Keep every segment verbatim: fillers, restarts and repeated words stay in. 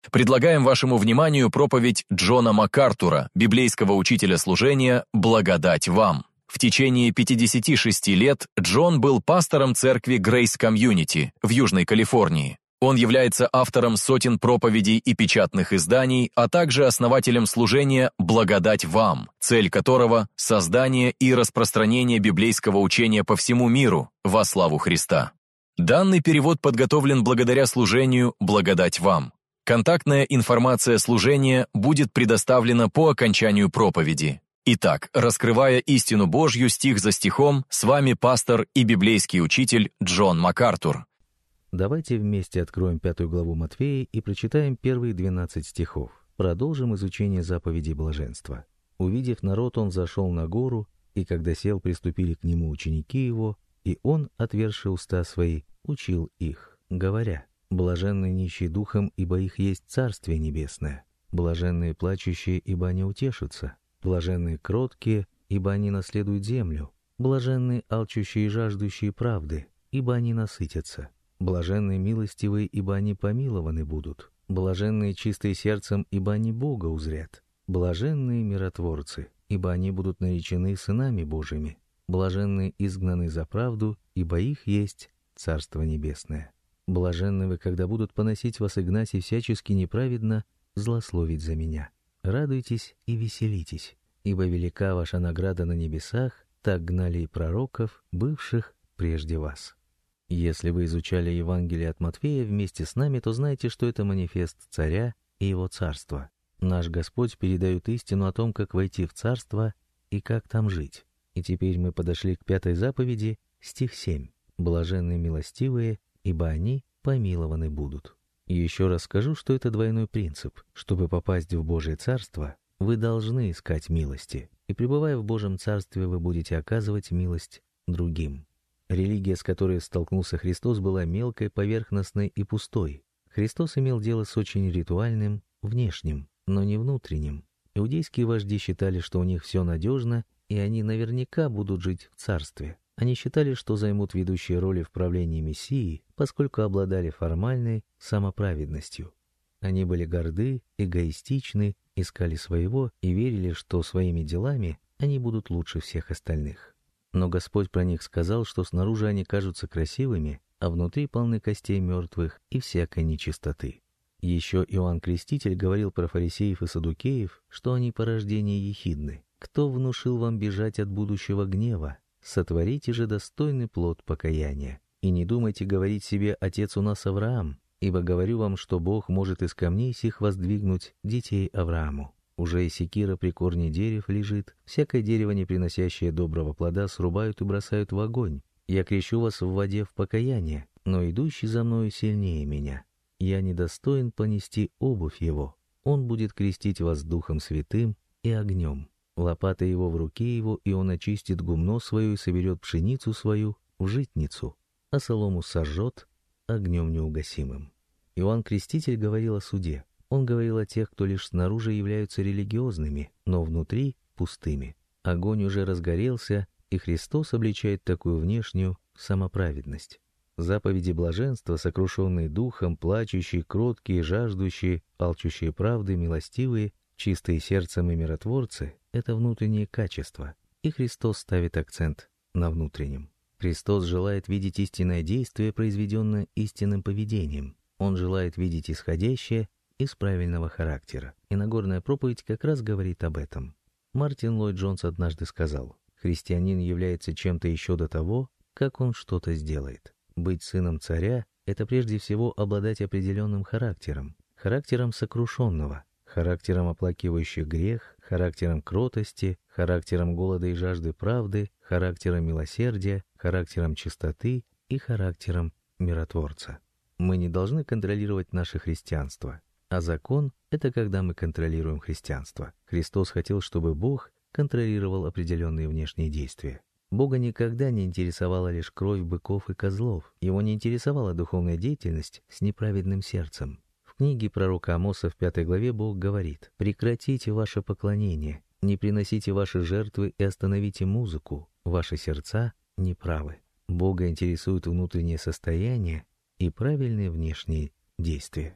Предлагаем вашему вниманию проповедь Джона МакАртура, библейского учителя служения «Благодать вам». В течение пятидесяти шести лет Джон был пастором церкви Grace Community в Южной Калифорнии. Он является автором сотен проповедей и печатных изданий, а также основателем служения «Благодать вам», цель которого – создание и распространение библейского учения по всему миру во славу Христа. Данный перевод подготовлен благодаря служению «Благодать вам». Контактная информация служения будет предоставлена по окончанию проповеди. Итак, раскрывая истину Божью стих за стихом, с вами пастор и библейский учитель Джон МакАртур. Давайте вместе откроем пятую главу Матфея и прочитаем первые двенадцать стихов. Продолжим изучение заповедей блаженства. «Увидев народ, он зашел на гору, и когда сел, приступили к нему ученики его, и он, отверши уста свои, учил их, говоря: блаженны нищие духом, ибо их есть Царствие Небесное. Блаженные плачущие, ибо они утешатся. Блаженные кроткие, ибо они наследуют землю. Блаженные алчущие и жаждущие правды, ибо они насытятся. Блаженные милостивые, ибо они помилованы будут. Блаженные чистые сердцем, ибо они Бога узрят. Блаженные миротворцы, ибо они будут наречены сынами Божьими. Блаженные изгнаны за правду, ибо их есть Царство Небесное. Блаженны вы, когда будут поносить вас и гнать и всячески неправедно злословить за меня. Радуйтесь и веселитесь, ибо велика ваша награда на небесах, так гнали и пророков, бывших прежде вас». Если вы изучали Евангелие от Матфея вместе с нами, то знаете, что это манифест царя и его царства. Наш Господь передает истину о том, как войти в царство и как там жить. И теперь мы подошли к пятой заповеди, стих семь. «Блаженны милостивые, ибо они помилованы будут». И еще раз скажу, что это двойной принцип. Чтобы попасть в Божие Царство, вы должны искать милости. И пребывая в Божьем Царстве, вы будете оказывать милость другим. Религия, с которой столкнулся Христос, была мелкой, поверхностной и пустой. Христос имел дело с очень ритуальным, внешним, но не внутренним. Иудейские вожди считали, что у них все надежно, и они наверняка будут жить в царстве. Они считали, что займут ведущие роли в правлении Мессии, поскольку обладали формальной самоправедностью. Они были горды, эгоистичны, искали своего и верили, что своими делами они будут лучше всех остальных. Но Господь про них сказал, что снаружи они кажутся красивыми, а внутри полны костей мертвых и всякой нечистоты. Еще Иоанн Креститель говорил про фарисеев и саддукеев, что они порождения ехидны. «Кто внушил вам бежать от будущего гнева? Сотворите же достойный плод покаяния. И не думайте говорить себе: отец у нас Авраам, ибо говорю вам, что Бог может из камней сих воздвигнуть детей Аврааму. Уже и секира при корне дерев лежит, всякое дерево, не приносящее доброго плода, срубают и бросают в огонь. Я крещу вас в воде в покаяние, но идущий за мною сильнее меня. Я недостоин понести обувь его. Он будет крестить вас Духом Святым и огнем. Лопата его в руке его, и он очистит гумно свое и соберет пшеницу свою в житницу, а солому сожжет огнем неугасимым». Иоанн Креститель говорил о суде. Он говорил о тех, кто лишь снаружи являются религиозными, но внутри пустыми. Огонь уже разгорелся, и Христос обличает такую внешнюю самоправедность. Заповеди блаженства, сокрушенные духом, плачущие, кроткие, жаждущие, алчущие правды, милостивые, чистые сердцем и миротворцы — это внутренние качества, и Христос ставит акцент на внутреннем. Христос желает видеть истинное действие, произведенное истинным поведением. Он желает видеть исходящее из правильного характера. И Нагорная проповедь как раз говорит об этом. Мартин Ллойд-Джонс однажды сказал: «Христианин является чем-то еще до того, как он что-то сделает. Быть сыном царя — это прежде всего обладать определенным характером, характером сокрушенного, характером оплакивающих грех, характером кротости, характером голода и жажды правды, характером милосердия, характером чистоты и характером миротворца». Мы не должны контролировать наше христианство. А закон — это когда мы контролируем христианство. Христос хотел, чтобы Бог контролировал определенные внешние действия. Бога никогда не интересовала лишь кровь быков и козлов. Его не интересовала духовная деятельность с неправедным сердцем. В книге пророка Амоса в пятой главе Бог говорит: «Прекратите ваше поклонение, не приносите ваши жертвы и остановите музыку, ваши сердца неправы». Бога интересует внутреннее состояние и правильные внешние действия.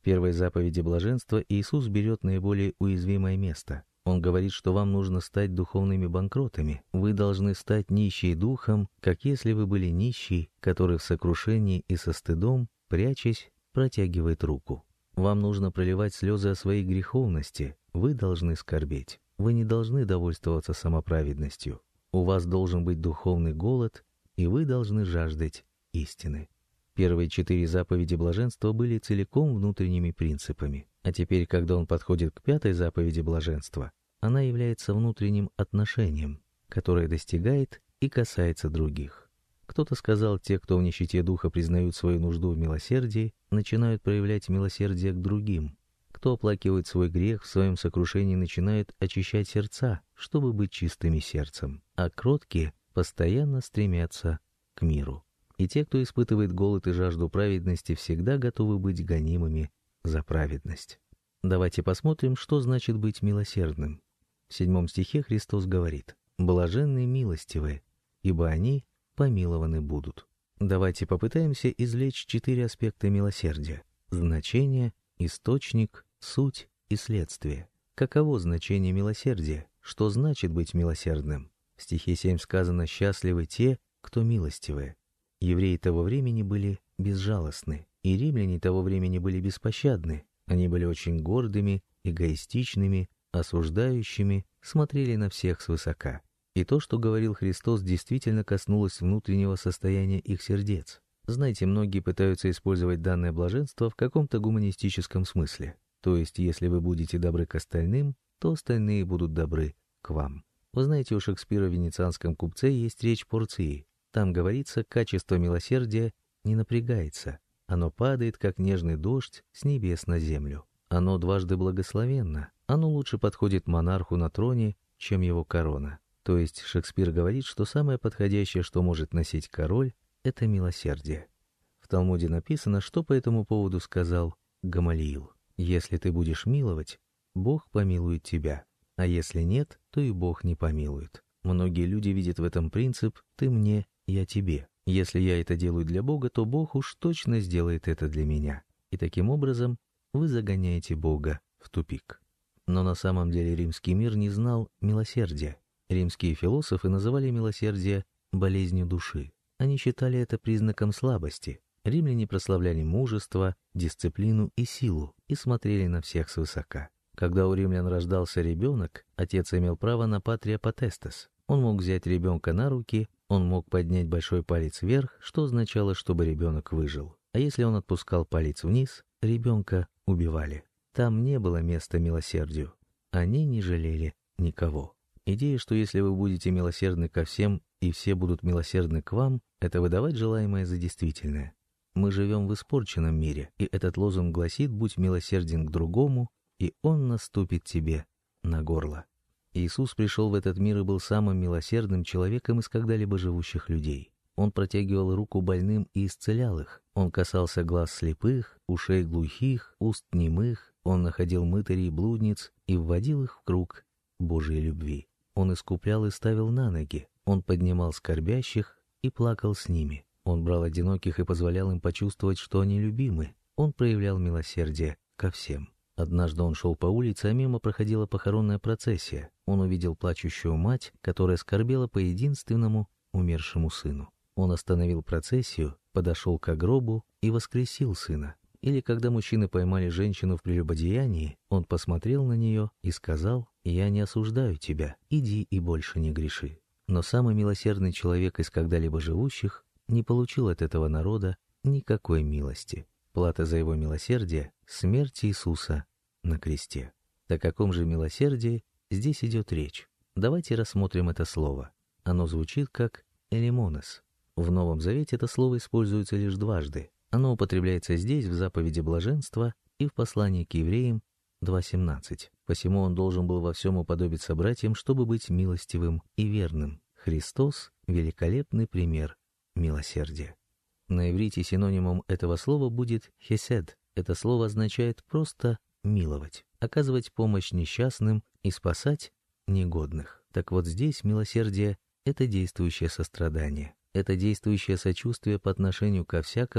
первой заповеди блаженства Иисус берет наиболее уязвимое место. Он говорит, что вам нужно стать духовными банкротами. Вы должны стать нищие духом, как если вы были нищий, который в сокрушении и со стыдом, прячась, протягивает руку. Вам нужно проливать слезы о своей греховности. Вы должны скорбеть. Вы не должны довольствоваться самоправедностью. У вас должен быть духовный голод, и вы должны жаждать истины. Первые четыре заповеди блаженства были целиком внутренними принципами. А теперь, когда он подходит к пятой заповеди блаженства, она является внутренним отношением, которое достигает и касается других. Кто-то сказал, те, кто в нищете духа признают свою нужду в милосердии, начинают проявлять милосердие к другим. Кто оплакивает свой грех в своем сокрушении, начинают очищать сердца, чтобы быть чистыми сердцем. А кроткие постоянно стремятся к миру. И те, кто испытывает голод и жажду праведности, всегда готовы быть гонимыми за праведность. Давайте посмотрим, что значит быть милосердным. В седьмом стихе Христос говорит: «Блаженны милостивые, ибо они помилованы будут». Давайте попытаемся извлечь четыре аспекта милосердия: значение, источник, суть и следствие. Каково значение милосердия? Что значит быть милосердным? В стихе семь сказано: «Счастливы те, кто милостивые». Евреи того времени были безжалостны, и римляне того времени были беспощадны. Они были очень гордыми, эгоистичными, осуждающими, смотрели на всех свысока. И то, что говорил Христос, действительно коснулось внутреннего состояния их сердец. Знаете, многие пытаются использовать данное блаженство в каком-то гуманистическом смысле. То есть, если вы будете добры к остальным, то остальные будут добры к вам. Вы знаете, у Шекспира в «Венецианском купце» есть речь Порции. Там говорится, качество милосердия не напрягается. Оно падает, как нежный дождь, с небес на землю. Оно дважды благословенно. Оно лучше подходит монарху на троне, чем его корона. То есть Шекспир говорит, что самое подходящее, что может носить король, это милосердие. В Талмуде написано, что по этому поводу сказал Гамалиил: «Если ты будешь миловать, Бог помилует тебя, а если нет, то и Бог не помилует». Многие люди видят в этом принцип «ты мне, я тебе». Если я это делаю для Бога, то Бог уж точно сделает это для меня. И таким образом вы загоняете Бога в тупик. Но на самом деле римский мир не знал милосердия. Римские философы называли милосердие болезнью души. Они считали это признаком слабости. Римляне прославляли мужество, дисциплину и силу и смотрели на всех свысока. Когда у римлян рождался ребенок, отец имел право на патрия потестес. Он мог взять ребенка на руки, он мог поднять большой палец вверх, что означало, чтобы ребенок выжил. А если он отпускал палец вниз, ребенка убивали. Там не было места милосердию. Они не жалели никого. Идея, что если вы будете милосердны ко всем, и все будут милосердны к вам, это выдавать желаемое за действительное. Мы живем в испорченном мире, и этот лозунг гласит: «Будь милосерден к другому, и он наступит тебе на горло». Иисус пришел в этот мир и был самым милосердным человеком из когда-либо живущих людей. Он протягивал руку больным и исцелял их. Он касался глаз слепых, ушей глухих, уст немых. Он находил мытарей и блудниц и вводил их в круг Божьей любви. Он искуплял и ставил на ноги. Он поднимал скорбящих и плакал с ними. Он брал одиноких и позволял им почувствовать, что они любимы. Он проявлял милосердие ко всем. Однажды он шел по улице, а мимо проходила похоронная процессия. Он увидел плачущую мать, которая скорбела по единственному умершему сыну. Он остановил процессию, подошел к гробу и воскресил сына. Или когда мужчины поймали женщину в прелюбодеянии, он посмотрел на нее и сказал: «Я не осуждаю тебя, иди и больше не греши». Но самый милосердный человек из когда-либо живущих не получил от этого народа никакой милости. Плата за его милосердие — смерть Иисуса на кресте. О каком же милосердии здесь идет речь? Давайте рассмотрим это слово. Оно звучит как «элимонос». В Новом Завете это слово используется лишь дважды. Оно употребляется здесь, в заповеди блаженства, и в послании к евреям два семнадцать. Посему он должен был во всем уподобиться братьям, чтобы быть милостивым и верным. Христос — великолепный пример милосердия. На иврите синонимом этого слова будет хесед. Это слово означает просто миловать, оказывать помощь несчастным и спасать негодных. Так вот здесь милосердие — это действующее сострадание, это действующее сочувствие по отношению ко всякому,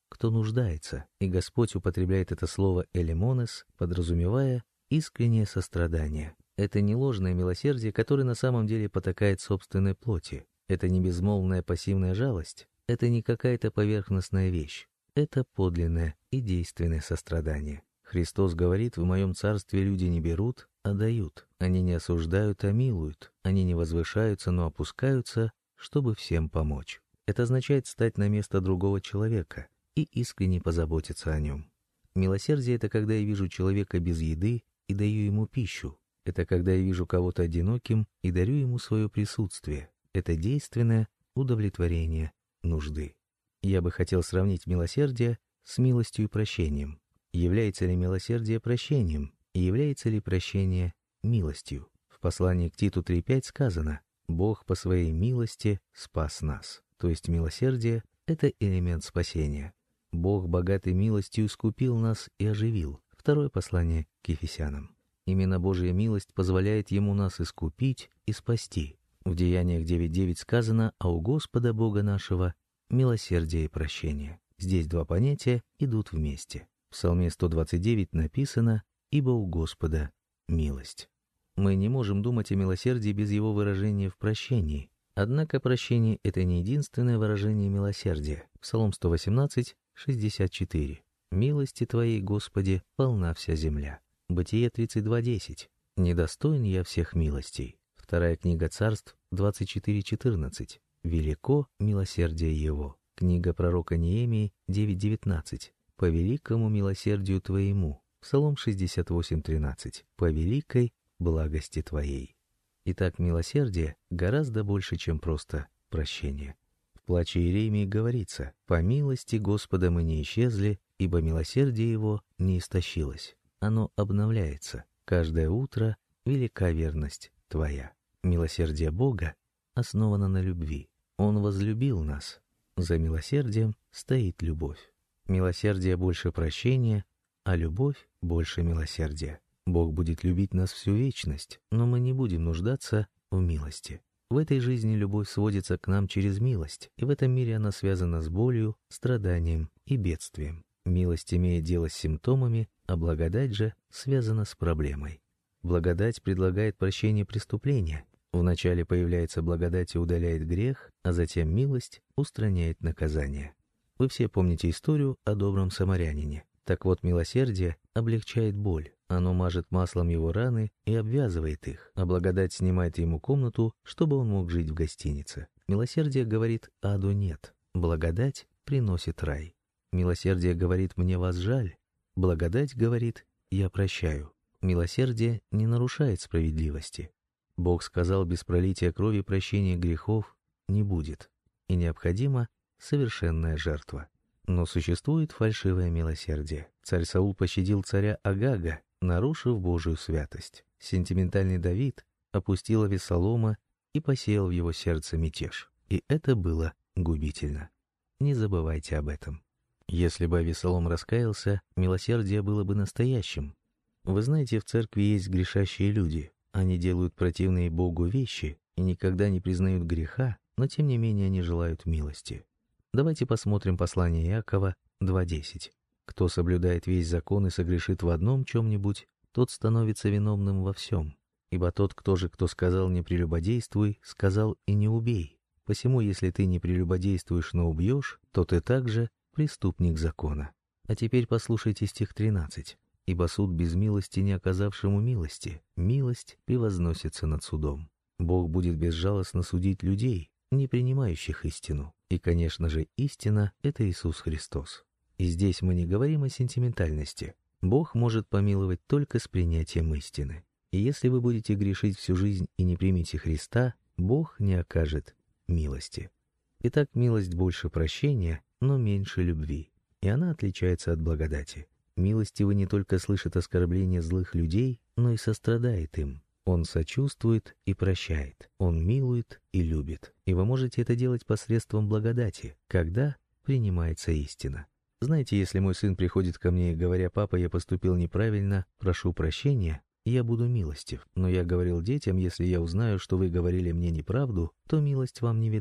кто нуждается, и Господь употребляет это слово «элемонес», подразумевая искреннее сострадание. Это не ложное милосердие, которое на самом деле потакает собственной плоти. Это не безмолвная пассивная жалость. Это не какая-то поверхностная вещь. Это подлинное и действенное сострадание. Христос говорит: «В моем царстве люди не берут, а дают. Они не осуждают, а милуют. Они не возвышаются, но опускаются, чтобы всем помочь». Это означает стать на место другого человека и искренне позаботиться о нем. Милосердие — это когда я вижу человека без еды и даю ему пищу. Это когда я вижу кого-то одиноким и дарю ему свое присутствие. Это действенное удовлетворение нужды. Я бы хотел сравнить милосердие с милостью и прощением. Является ли милосердие прощением? И является ли прощение милостью? В послании к Титу три пять сказано: «Бог по своей милости спас нас». То есть милосердие — это элемент спасения. Бог, богатый милостью, искупил нас и оживил. Второе послание к Ефесянам. Именно Божья милость позволяет Ему нас искупить и спасти. В Деяниях девять девять сказано: «А у Господа Бога нашего милосердие и прощение». Здесь два понятия идут вместе. В Псалме сто двадцать девять написано: «Ибо у Господа милость». Мы не можем думать о милосердии без его выражения в прощении. Однако прощение — это не единственное выражение милосердия. Псалом сто восемнадцать шестьдесят четыре. «Милости Твоей, Господи, полна вся земля». Бытие тридцать два десять. «Недостоин я всех милостей». Вторая книга Царств двадцать четыре четырнадцать. «Велико милосердие Его». Книга пророка Неемии девять девятнадцать. «По великому милосердию Твоему». Псалом шестьдесят восемь тринадцать. «По великой благости Твоей». Итак, милосердие гораздо больше, чем просто прощение. В плаче Иеремии говорится: «По милости Господа мы не исчезли, ибо милосердие Его не истощилось. Оно обновляется. Каждое утро велика верность Твоя». Милосердие Бога основано на любви. Он возлюбил нас. За милосердием стоит любовь. Милосердие больше прощения, а любовь больше милосердия. Бог будет любить нас всю вечность, но мы не будем нуждаться в милости. В этой жизни любовь сводится к нам через милость, и в этом мире она связана с болью, страданием и бедствием. Милость имеет дело с симптомами, а благодать же связана с проблемой. Благодать предлагает прощение преступления. Вначале появляется благодать и удаляет грех, а затем милость устраняет наказание. Вы все помните историю о добром самарянине. Так вот, милосердие облегчает боль. Оно мажет маслом его раны и обвязывает их, а благодать снимает ему комнату, чтобы он мог жить в гостинице. Милосердие говорит: аду нет. Благодать приносит рай. Милосердие говорит: мне вас жаль. Благодать говорит: я прощаю. Милосердие не нарушает справедливости. Бог сказал: без пролития крови прощения грехов не будет, и необходима совершенная жертва. Но существует фальшивое милосердие. Царь Саул пощадил царя Агага, нарушив Божию святость. Сентиментальный Давид опустил Авессалома и посеял в его сердце мятеж. И это было губительно. Не забывайте об этом. Если бы Авессалом раскаялся, милосердие было бы настоящим. Вы знаете, в церкви есть грешащие люди. Они делают противные Богу вещи и никогда не признают греха, но тем не менее они желают милости. Давайте посмотрим послание Иакова два десять. «Кто соблюдает весь закон и согрешит в одном чем-нибудь, тот становится виновным во всем. Ибо тот, кто же, кто сказал «не прелюбодействуй», сказал «и не убей». Посему, если ты не прелюбодействуешь, но убьешь, то ты также преступник закона». А теперь послушайте стих тринадцать. «Ибо суд без милости не оказавшему милости, милость превозносится над судом». Бог будет безжалостно судить людей, не принимающих истину. И, конечно же, истина — это Иисус Христос. И здесь мы не говорим о сентиментальности. Бог может помиловать только с принятием истины. И если вы будете грешить всю жизнь и не примете Христа, Бог не окажет милости. Итак, милость больше прощения, но меньше любви. И она отличается от благодати. Милостивый не только слышит оскорбления злых людей, но и сострадает им. Он сочувствует и прощает. Он милует и любит. И вы можете это делать посредством благодати, когда принимается истина. Знаете, если мой сын приходит ко мне и говоря: «Папа, я поступил неправильно, прошу прощения», я буду милостив. Но я говорил детям: если я узнаю, что вы говорили мне неправду, то милость вам не видать.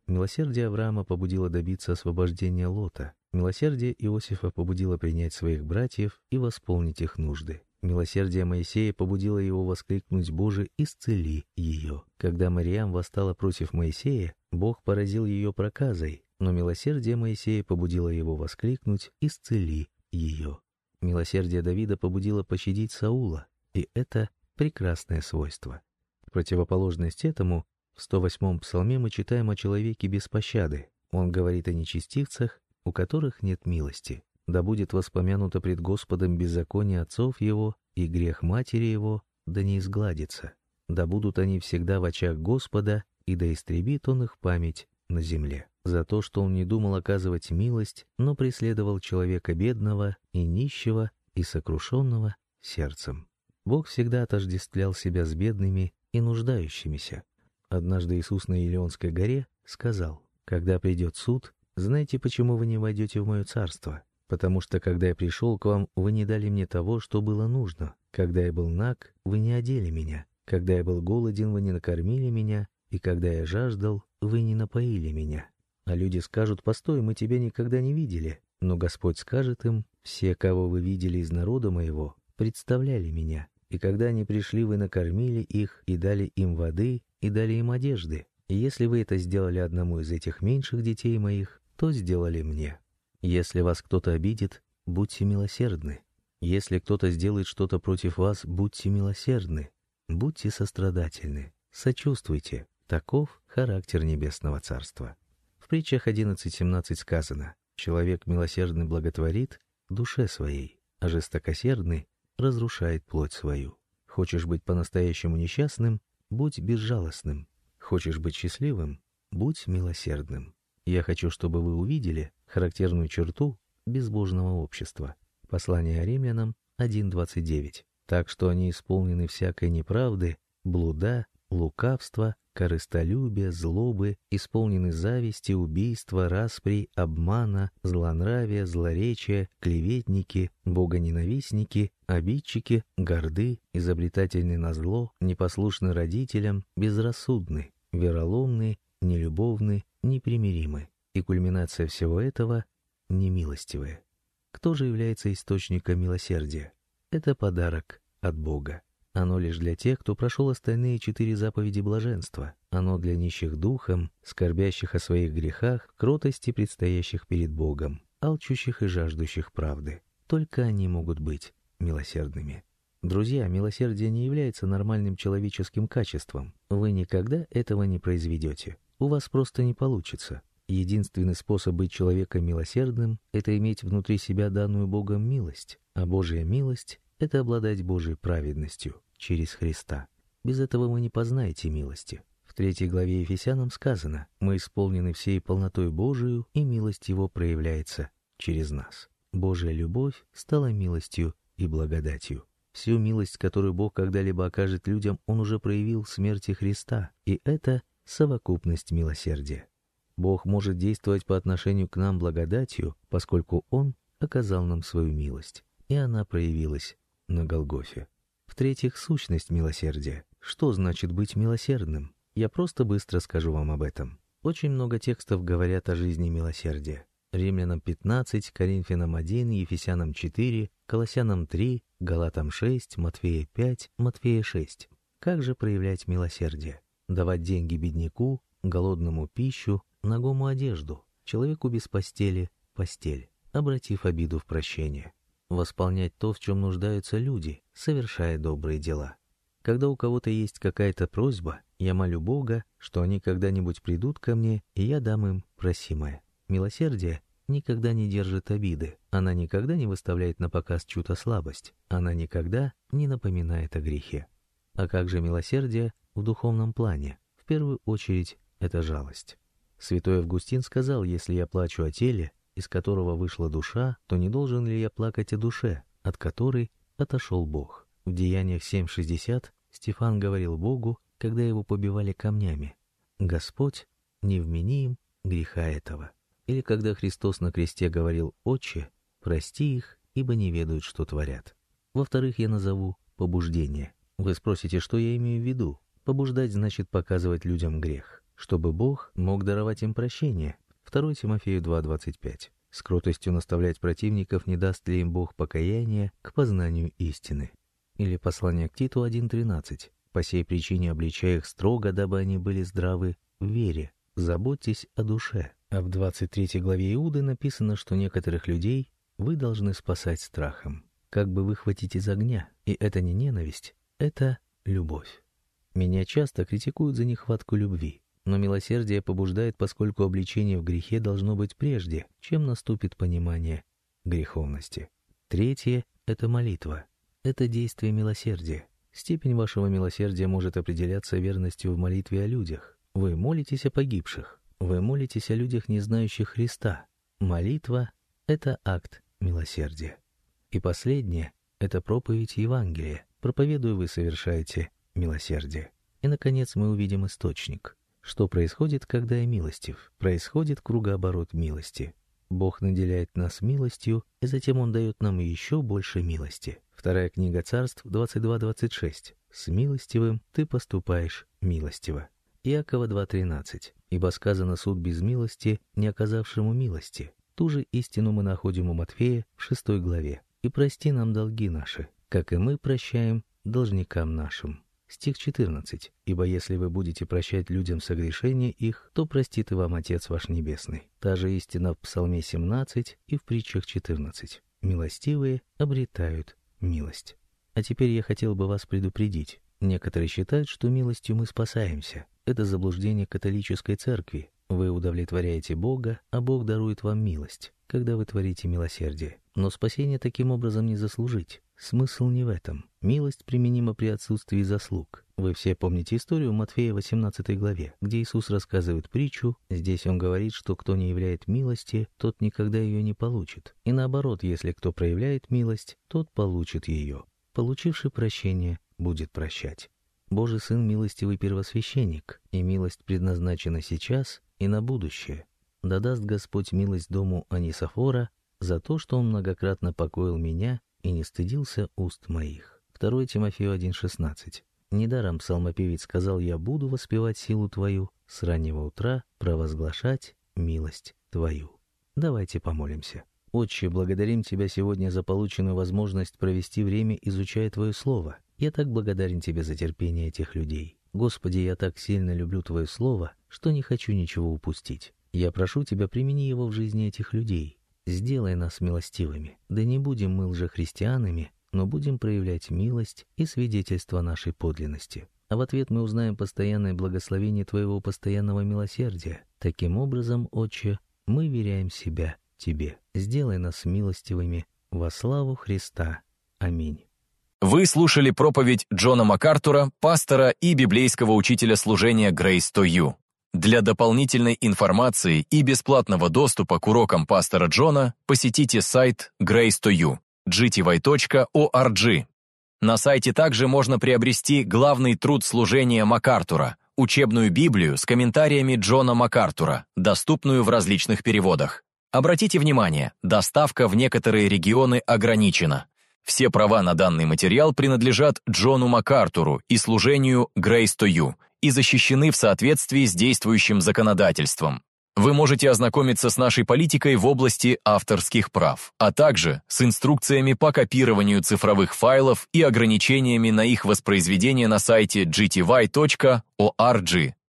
Милосердие Авраама побудило добиться освобождения Лота. Милосердие Иосифа побудило принять своих братьев и восполнить их нужды. Милосердие Моисея побудило его воскликнуть: «Боже, исцели ее». Когда Мариам восстала против Моисея, Бог поразил ее проказой, но милосердие Моисея побудило его воскликнуть: «Исцели ее». Милосердие Давида побудило пощадить Саула, и это прекрасное свойство. В противоположность этому, в сто восьмом псалме мы читаем о человеке без пощады. Он говорит о нечестивцах, у которых нет милости. Да будет воспомянуто пред Господом беззаконие отцов его и грех матери его, да не изгладится. Да будут они всегда в очах Господа, и да истребит он их память на земле. За то, что он не думал оказывать милость, но преследовал человека бедного и нищего и сокрушенного сердцем. Бог всегда отождествлял себя с бедными и нуждающимися. Однажды Иисус на Елеонской горе сказал: «Когда придет суд, знайте, почему вы не войдете в мое царство. Потому что, когда я пришел к вам, вы не дали мне того, что было нужно. Когда я был наг, вы не одели меня. Когда я был голоден, вы не накормили меня. И когда я жаждал, вы не напоили меня». А люди скажут: «Постой, мы тебя никогда не видели». Но Господь скажет им: «Все, кого вы видели из народа моего, представляли меня. И когда они пришли, вы накормили их и дали им воды, и дали им одежды. И если вы это сделали одному из этих меньших детей моих, то сделали мне». Если вас кто-то обидит, будьте милосердны. Если кто-то сделает что-то против вас, будьте милосердны. Будьте сострадательны, сочувствуйте. Таков характер Небесного Царства. В притчах одиннадцать семнадцать сказано: «Человек милосердный благотворит душе своей, а жестокосердный разрушает плоть свою». Хочешь быть по-настоящему несчастным — будь безжалостным. Хочешь быть счастливым — будь милосердным. Я хочу, чтобы вы увидели характерную черту безбожного общества. Послание Римлянам один двадцать девять. Так что они исполнены всякой неправды, блуда, лукавства, корыстолюбия, злобы, исполнены зависти, убийства, распри, обмана, злонравия, злоречия, клеветники, богоненавистники, обидчики, горды, изобретательны на зло, непослушны родителям, безрассудны, вероломны, нелюбовны, непримиримы. И кульминация всего этого — немилостивые. Кто же является источником милосердия? Это подарок от Бога. Оно лишь для тех, кто прошел остальные четыре заповеди блаженства. Оно для нищих духом, скорбящих о своих грехах, кротости, предстоящих перед Богом, алчущих и жаждущих правды. Только они могут быть милосердными. Друзья, милосердие не является нормальным человеческим качеством. Вы никогда этого не произведете. У вас просто не получится. Единственный способ быть человеком милосердным — это иметь внутри себя данную Богом милость, а Божья милость — это обладать Божьей праведностью через Христа. Без этого вы не познаете милости. В третьей главе Ефесянам сказано: «Мы исполнены всей полнотой Божию, и милость Его проявляется через нас». Божья любовь стала милостью и благодатью. Всю милость, которую Бог когда-либо окажет людям, Он уже проявил в смерти Христа, и это совокупность милосердия. Бог может действовать по отношению к нам благодатью, поскольку Он оказал нам свою милость, и она проявилась на Голгофе. В-третьих, сущность милосердия. Что значит быть милосердным? Я просто быстро скажу вам об этом. Очень много текстов говорят о жизни милосердия. Римлянам пятнадцать, Коринфянам один, Ефесянам четыре, Колоссянам три, Галатам шесть, Матфея пять, Матфея шесть. Как же проявлять милосердие? Давать деньги бедняку, голодному пищу, нагому одежду, человеку без постели — постель, обратив обиду в прощение. Восполнять то, в чем нуждаются люди, совершая добрые дела. Когда у кого-то есть какая-то просьба, я молю Бога, что они когда-нибудь придут ко мне, и я дам им просимое. Милосердие никогда не держит обиды, она никогда не выставляет на показ чью-то слабость, она никогда не напоминает о грехе. А как же милосердие в духовном плане? В первую очередь, это жалость. Святой Августин сказал: «Если я плачу о теле, из которого вышла душа, то не должен ли я плакать о душе, от которой отошел Бог?» В Деяниях семь шестьдесят Стефан говорил Богу, когда его побивали камнями: «Господь, не вмени им греха этого». Или когда Христос на кресте говорил: «Отче, прости их, ибо не ведают, что творят». Во-вторых, я назову побуждение. Вы спросите, что я имею в виду? Побуждать значит показывать людям грех. чтобы Бог мог даровать им прощение. второе Тимофею два двадцать пять. С кротостью наставлять противников, не даст ли им Бог покаяния к познанию истины. Или послание к Титу один тринадцать. По сей причине обличай их строго, дабы они были здравы в вере. Заботьтесь о душе. А в двадцать третьей главе Иуды написано, что некоторых людей вы должны спасать страхом, как бы выхватить из огня. И это не ненависть, это любовь. Меня часто критикуют за нехватку любви, но милосердие побуждает, поскольку обличение в грехе должно быть прежде, чем наступит понимание греховности. Третье — это молитва. Это действие милосердия. Степень вашего милосердия может определяться верностью в молитве о людях. Вы молитесь о погибших. Вы молитесь о людях, не знающих Христа. Молитва — это акт милосердия. И последнее — это проповедь Евангелия. Проповедуя, вы совершаете милосердие. И, наконец, мы увидим источник. Что происходит, когда я милостив? Происходит кругооборот милости. Бог наделяет нас милостью, и затем Он дает нам еще больше милости. Вторая книга Царств двадцать два двадцать шесть. «С милостивым ты поступаешь милостиво». Иакова два тринадцать. «Ибо сказано суд без милости, не оказавшему милости». Ту же истину мы находим у Матфея в шестой главе. «И прости нам долги наши, как и мы прощаем должникам нашим». Стих четырнадцать. «Ибо если вы будете прощать людям согрешения их, то простит и вам Отец ваш Небесный». Та же истина в Псалме семнадцать и в Притчах четырнадцать. «Милостивые обретают милость». А теперь я хотел бы вас предупредить. Некоторые считают, что милостью мы спасаемся. Это заблуждение католической церкви. Вы удовлетворяете Бога, а Бог дарует вам милость, когда вы творите милосердие. Но спасение таким образом не заслужить. Смысл не в этом. Милость применима при отсутствии заслуг. Вы все помните историю в Матфея восемнадцатой главе, где Иисус рассказывает притчу. Здесь Он говорит, что кто не являет милости, тот никогда ее не получит. И наоборот, если кто проявляет милость, тот получит ее. Получивший прощение будет прощать. Божий Сын милостивый первосвященник, и милость предназначена сейчас и на будущее. Да даст Господь милость дому Онисифора за то, что он многократно покоил меня и не стыдился уст моих. второе Тимофею один шестнадцать. Недаром псалмопевец сказал: «Я буду воспевать силу Твою, с раннего утра провозглашать милость Твою». Давайте помолимся. Отче, благодарим Тебя сегодня за полученную возможность провести время, изучая Твое Слово. Я так благодарен Тебе за терпение этих людей. Господи, я так сильно люблю Твое Слово, что не хочу ничего упустить. Я прошу Тебя, примени его в жизни этих людей. Сделай нас милостивыми. Да не будем мы лжехристианами, но будем проявлять милость и свидетельство нашей подлинности. А в ответ мы узнаем постоянное благословение Твоего постоянного милосердия. Таким образом, Отче, мы веряем себя Тебе. Сделай нас милостивыми во славу Христа. Аминь. Вы слушали проповедь Джона МакАртура, пастора и библейского учителя служения Grace to You. Для дополнительной информации и бесплатного доступа к урокам пастора Джона посетите сайт Grace to You, джи ти вай точка орг. На сайте также можно приобрести главный труд служения МакАртура, учебную Библию с комментариями Джона МакАртура, доступную в различных переводах. Обратите внимание, доставка в некоторые регионы ограничена. Все права на данный материал принадлежат Джону МакАртуру и служению Grace to You и защищены в соответствии с действующим законодательством. Вы можете ознакомиться с нашей политикой в области авторских прав, а также с инструкциями по копированию цифровых файлов и ограничениями на их воспроизведение на сайте джи ти вай точка орг.